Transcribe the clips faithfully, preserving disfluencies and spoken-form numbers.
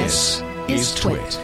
This is Twit.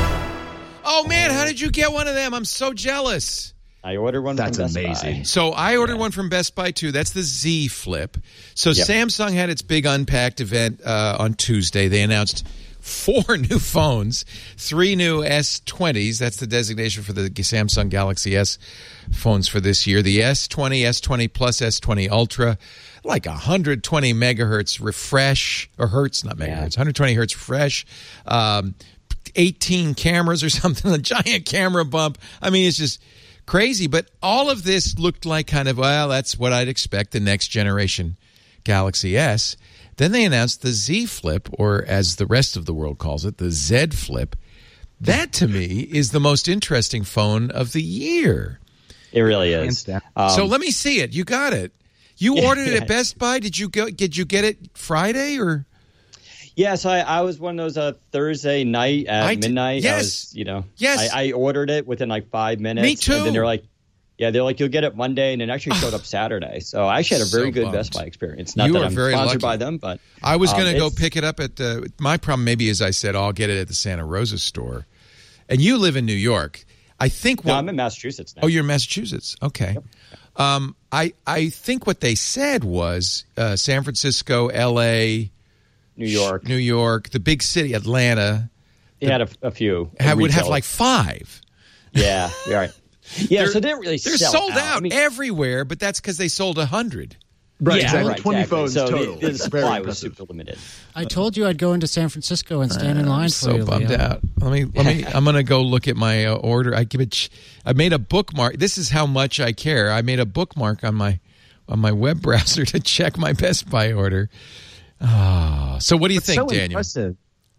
Oh, man, how did you get one of them? I'm so jealous. I ordered one That's from Best amazing. Buy. So I ordered Yeah. one from Best Buy, too. That's the Z Flip. So Yep. Samsung had its big Unpacked event uh, on Tuesday. They announced four new phones, three new S twenties. That's the designation for the Samsung Galaxy S phones for this year. The S twenty, S twenty Plus, S twenty Ultra, like one hundred twenty megahertz refresh, or hertz, not megahertz, Yeah. one hundred twenty hertz refresh, um, eighteen cameras or something, a giant camera bump. I mean, it's just crazy. But all of this looked like kind of, well, that's what I'd expect, the next generation Galaxy S. Then they announced the Z Flip, or as the rest of the world calls it, the Z Flip. That, to me, is the most interesting phone of the year. It really is. Um, So let me see it. You got it. You Yeah, ordered it yeah. at Best Buy. Did you go? Did you get it Friday or? Yeah, so I, I was one of those uh, Thursday night at I did- midnight. yes. I was, you know, Yes. I, I ordered it within like five minutes. Me too. And then they're like, yeah, they're like, you'll get it Monday, and it actually showed up Saturday. So I actually had a very So good bummed. Best Buy experience. Not You that are I'm very sponsored lucky. by them, but I was um, going to go it's- pick it up at the. My problem, maybe, as I said, I'll get it at the Santa Rosa store. And you live in New York. I think. No, What, I'm in Massachusetts now. Oh, you're in Massachusetts. Okay. Um, I I think what they said was uh, San Francisco, L A, New York. New York, the big city, Atlanta, They had a, a few. ha- would have retailers. like five. Yeah, you're right. Yeah, They're- so they didn't really They're sell sold out. out I mean, everywhere, but that's because they sold a hundred. Right, yeah, exactly. right, twenty exactly. phones so total. The, the It's supply very was impressive. super limited. I told you I'd go into San Francisco and stand in line I'm for so you, bummed Leo. out. Let me let me. I'm gonna go look at my uh, order. I give it. ch- I made a bookmark. This is how much I care. I made a bookmark on my on my web browser to check my Best Buy order. Ah, so what do you think, so Daniel? impressive.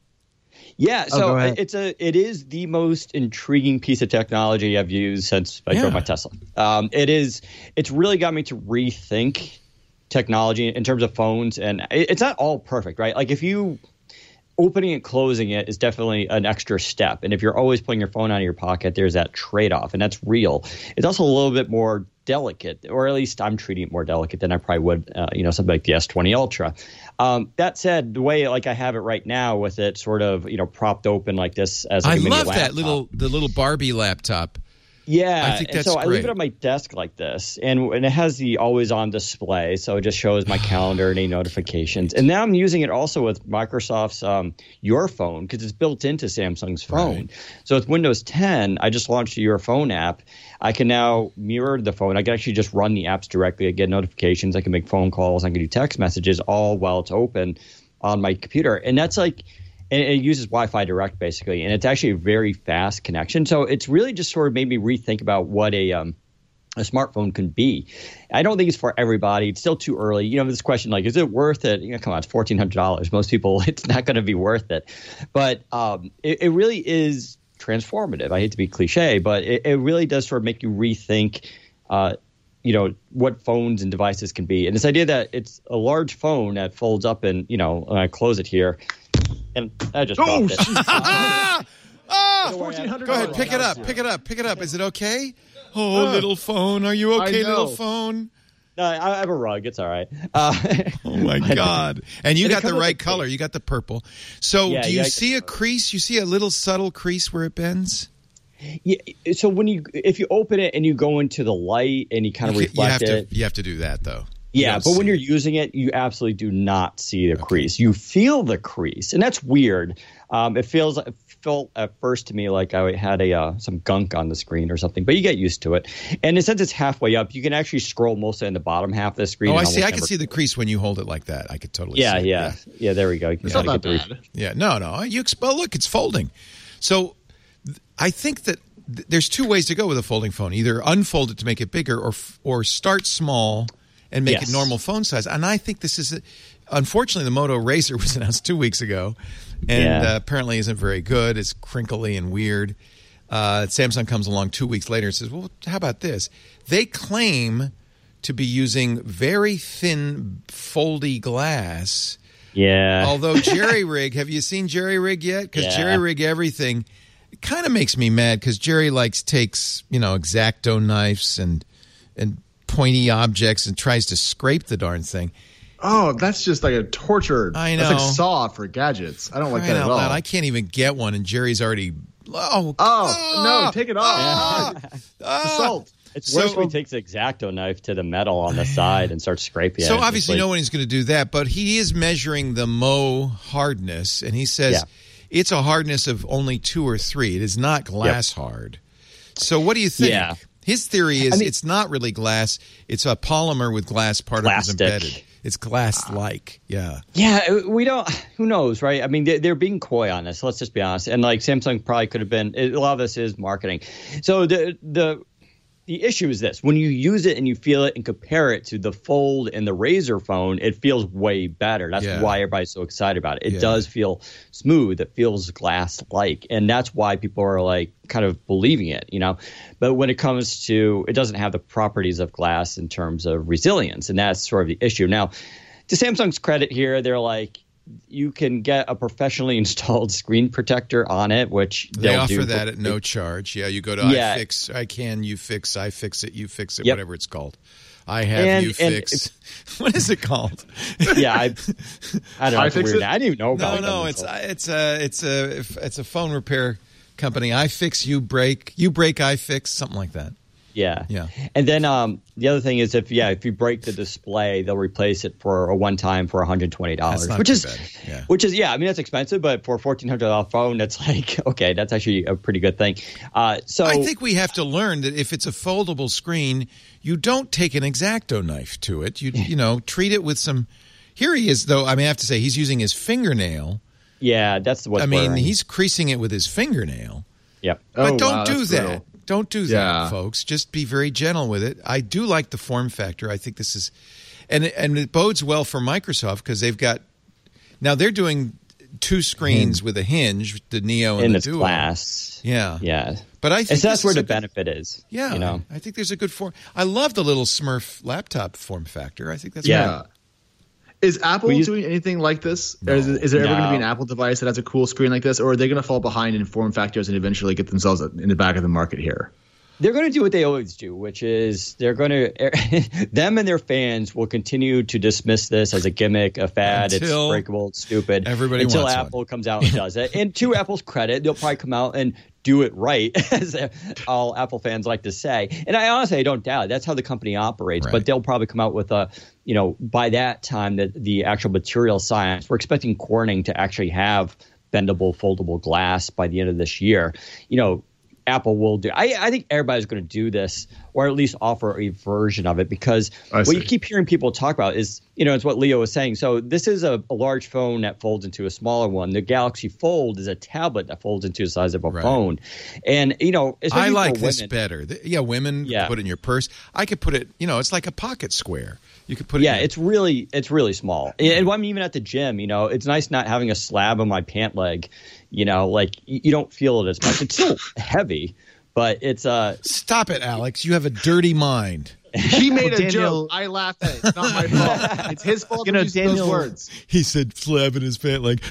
Yeah, Oh, so go ahead. it's a it is the most intriguing piece of technology I've used since I Yeah. drove my Tesla. Um, it is it's really got me to rethink technology in terms of phones, and it, it's not all perfect, right? Like if you opening and closing it is definitely an extra step, and if you're always putting your phone out of your pocket, there's that trade-off, and that's real. It's also a little bit more delicate, or at least I'm treating it more delicate than I probably would, uh, you know, something like the S twenty Ultra. Um, that said, the way like I have it right now with it sort of, you know, propped open like this as like I a mini love that laptop. little the little Barbie laptop. Yeah, I think and that's so I leave great. it on my desk like this, and and it has the always on display, so it just shows my calendar and any notifications. And now I'm using it also with Microsoft's um, Your Phone because it's built into Samsung's phone. Right. So with Windows ten, I just launched the Your Phone app. I can now mirror the phone. I can actually just run the apps directly. I get notifications. I can make phone calls. I can do text messages all while it's open on my computer, and that's like. And it uses Wi-Fi Direct basically, and it's actually a very fast connection. So it's really just sort of made me rethink about what a um, a smartphone can be. I don't think it's for everybody. It's still too early. You know, this question like, is it worth it? You know, come on, it's fourteen hundred dollars. Most people, it's not going to be worth it. But um, it, it really is transformative. I hate to be cliche, but it, it really does sort of make you rethink. Uh, you know, what phones and devices can be. And this idea that it's a large phone that folds up and, you know, when I close it here, and I just Oh, dropped it. Ah! Ah! fourteen hundred Go ahead, dollars. pick it up, pick it up, pick it up. Is it okay? Oh, Uh, little phone, are you okay, I know. little phone? No, I have a rug. It's all right. Uh, Oh my God! And you And it got the comes with right a color. case. You got the purple. So, Yeah, do you yeah, I- see a crease? You see a little subtle crease where it bends? yeah, so when you if you open it and you go into the light and you kind of You reflect have it, to. You have to do that though. You yeah. don't But when see you're it. using it, you absolutely do not see the crease. You feel the crease, and that's weird. Um, it feels it felt at first to me like I had a uh, some gunk on the screen or something, but you get used to it. And since it's halfway up, you can actually scroll mostly in the bottom half of the screen. Oh, I and see. I almost can never- see the crease when you hold it like that. I could totally. Yeah, see it. yeah, yeah. There we go. You can It's kinda not get that the- bad. Yeah, no, no. You exp- well, look, it's folding. So th- I think that th- there's two ways to go with a folding phone: either unfold it to make it bigger, or f- or start small and make Yes. it normal phone size. And I think this is, a, unfortunately, the Moto Razr was announced two weeks ago, and Yeah. uh, apparently isn't very good. It's crinkly and weird. Uh, Samsung comes along two weeks later and says, "Well, how about this?" They claim to be using very thin, foldy glass. Yeah. Although Jerry Rig, have you seen Jerry Rig yet? Because Yeah. Jerry Rig everything kind of makes me mad because Jerry likes takes you know X-Acto knives and and pointy objects and tries to scrape the darn thing. Oh, that's just like a torture. I know. That's like Saw for gadgets. I don't like Crying that at out all. loud, I can't even get one, and Jerry's already. Oh, oh, ah, no, take it off. ah. Assault. It's So- worse when he takes the X-Acto knife to the metal on the side and starts scraping it. So It's obviously, like- no one is going to do that, but he is measuring the Mo hardness, and he says Yeah. it's a hardness of only two or three. It is not glass hard. So what do you think? Yeah. His theory is I mean- it's not really glass; it's a polymer with glass particles Plastic. embedded. It's glass-like. Yeah. Yeah, we don't. Who knows, right? I mean, they're, they're being coy on this. Let's just be honest. And like Samsung probably could have been. A lot of this is marketing. So the the the issue is this: when you use it and you feel it and compare it to the Fold and the Razr phone, it feels way better. That's Yeah. why everybody's so excited about it. It Yeah. does feel smooth. It feels glass-like, and that's why people are like kind of believing it, you know. But when it comes to, it doesn't have the properties of glass in terms of resilience, and that's sort of the issue. Now, to Samsung's credit here, they're like, you can get a professionally installed screen protector on it, which They they'll offer do that for- at no charge. Yeah, you go to Yeah. iFix, I can, you fix, I fix it, you fix it, Yep. whatever it's called. I have And- you and fix. What is it called? Yeah, I, I don't know. It's iFixit? weird. I didn't even know No, about no, them it's until- it's a it's a it's a phone repair company. I fix, you break, you break, I fix, something like that. Yeah. Yeah. And then um, the other thing is if, yeah, if you break the display, they'll replace it for a one time for one hundred twenty dollars, That's not which too is, bad. Yeah. which is, yeah, I mean, that's expensive, but for a fourteen hundred dollars phone, that's like, okay, that's actually a pretty good thing. Uh, so I think we have to learn that if it's a foldable screen, you don't take an X-Acto knife to it. You you know, treat it with some. Here he is, though. I mean, I have to say he's using his fingernail. yeah, that's what's I mean, worrying. he's creasing it with his fingernail. Yep. But Oh, don't wow, do that's that. brutal. Don't do that, Yeah. folks. Just be very gentle with it. I do like the form factor. I think this is, and and it bodes well for Microsoft because they've got now they're doing two screens with a hinge, the Neo and In the this Duo. class. Yeah, Yeah. But I think And so that's this where is the a good- benefit is. Yeah, You know? I think there's a good form. I love the little Smurf laptop form factor. I think that's Yeah. Yeah. Is Apple Well, you- doing anything like this? Or is, is there ever No. going to be an Apple device that has a cool screen like this? Or are they going to fall behind in form factors and eventually get themselves in the back of the market here? They're going to do what they always do, which is they're going to them and their fans will continue to dismiss this as a gimmick, a fad. Until it's breakable, it's stupid. everybody until wants one. Apple comes out and does it. And to Apple's credit, they'll probably come out and do it right, as all Apple fans like to say. And I honestly I don't doubt it. That's how the company operates. Right. But they'll probably come out with a, you know, by that time that the actual material science. We're expecting Corning to actually have bendable, foldable glass by the end of this year. You know. Apple will do. I, I think everybody's going to do this, or at least offer a version of it, because I what see. you keep hearing people talk about is, you know, it's what Leo was saying. So this is a, a large phone that folds into a smaller one. The Galaxy Fold is a tablet that folds into the size of a Right. phone, and you know, I especially like for this women, better. The- Yeah, women Yeah. put it in your purse. I could put it. You know, it's like a pocket square. You could put it. Yeah, in it's really it's really small. And and when I'm even at the gym, you know, it's nice not having a slab on my pant leg. You know, like you, you don't feel it as much. It's still heavy, but it's uh Stop it, Alex. You have a dirty mind. He made a Daniel- joke. I laughed at it. It's not my fault. It's his fault You for know, using those Daniel- words. He said slab in his pant leg.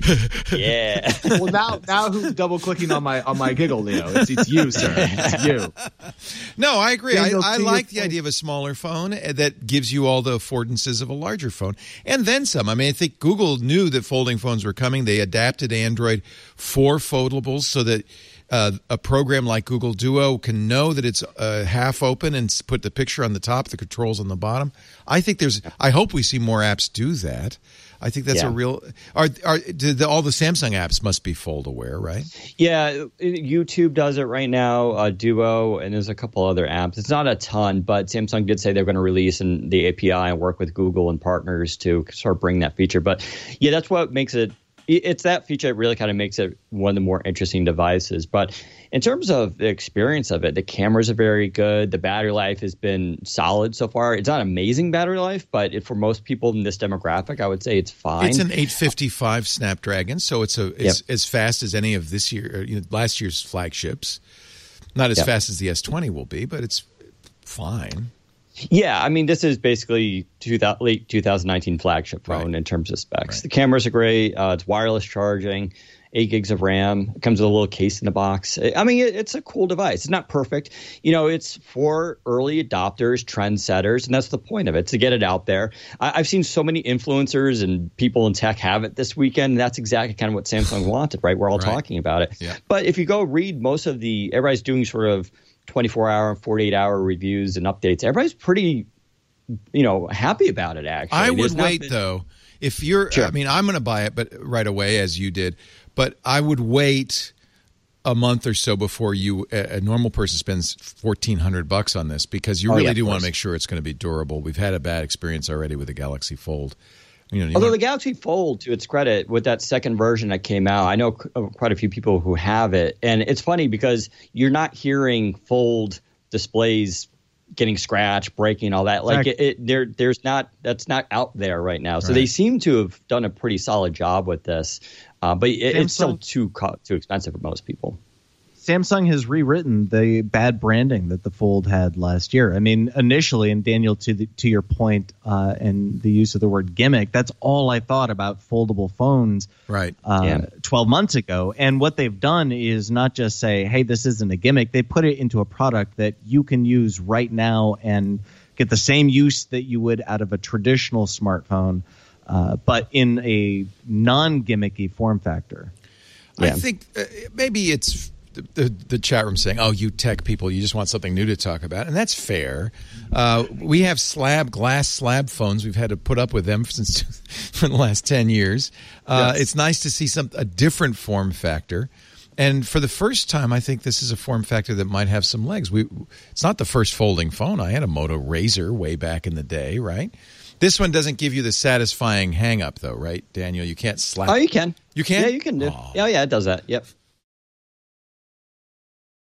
yeah. Well, now now who's double clicking on my on my giggle, Leo? It's, it's you, sir. It's you. No, I agree. I, Daniel, I to your like the point- idea of a smaller phone uh, that gives you all the affordances of a larger phone. And then some. I mean, I think Google knew that folding phones were coming. They adapted Android for foldables so that uh, a program like Google Duo can know that it's uh, half open and s- put the picture on the top, the controls on the bottom. I think there's – I hope we see more apps do that. I think that's Yeah. a real – Are are do the, all the Samsung apps must be fold-aware, right? Yeah, YouTube does it right now, uh, Duo, and there's a couple other apps. It's not a ton, but Samsung did say they're going to release in the A P I and work with Google and partners to sort of bring that feature. But yeah, that's what makes it – it's that feature that really kind of makes it one of the more interesting devices. But in terms of the experience of it, the cameras are very good. The battery life has been solid so far. It's not amazing battery life, but it, for most people in this demographic, I would say it's fine. It's an eight fifty-five Snapdragon, so it's a it's as fast as any of this year, you know, last year's flagships. Not as Yep. fast as the S twenty will be, but it's fine. Yeah, I mean, this is basically two thousand, late two thousand nineteen flagship phone Right. in terms of specs. Right. The cameras are great. Uh, it's wireless charging. eight gigs of RAM. It comes with a little case in the box. I mean, it, it's a cool device. It's not perfect. You know, it's for early adopters, trendsetters, and that's the point of it, to get it out there. I, I've seen so many influencers and people in tech have it this weekend, and that's exactly kind of what Samsung wanted, right? We're all right. talking about it. Yeah. But if you go read most of the – everybody's doing sort of twenty-four hour, forty-eight hour reviews and updates. Everybody's pretty, you know, happy about it, actually. I would There's not wait, been- though. If you're, Sure. I mean, I'm going to buy it, but right away, as you did. But I would wait a month or so before you, a, a normal person spends fourteen hundred bucks on this, because you Oh, really yeah, do of want course. to make sure it's going to be durable. We've had a bad experience already with the Galaxy Fold. You know, you Although want- the Galaxy Fold, to its credit, with that second version that came out, I know c- quite a few people who have it. And it's funny because you're not hearing Fold displays getting scratched, breaking, all that. Like it, it there, there's not, that's not out there right now. So Right. they seem to have done a pretty solid job with this. Uh, but it, it's still Samsung- too co- too expensive for most people. Samsung has rewritten the bad branding that the Fold had last year. I mean, initially, and Daniel, to the, to your point, uh, and the use of the word gimmick, that's all I thought about foldable phones right. uh, Yeah. twelve months ago. And what they've done is not just say, hey, this isn't a gimmick. They put it into a product that you can use right now and get the same use that you would out of a traditional smartphone, uh, but in a non-gimmicky form factor. I Yeah. think uh, maybe it's the, the, the chat room saying, oh, you tech people, you just want something new to talk about. And that's fair. Uh, we have slab, glass slab phones. We've had to put up with them since for the last ten years. Uh, Yes. It's nice to see some a different form factor. And for the first time, I think this is a form factor that might have some legs. We, it's not the first folding phone. I had a Moto Razr way back in the day, right? This one doesn't give you the satisfying hang-up, though, right, Daniel? You can't slap. Oh, you can. You can? Yeah, you can do. Oh. Yeah, yeah, it does that. Yep.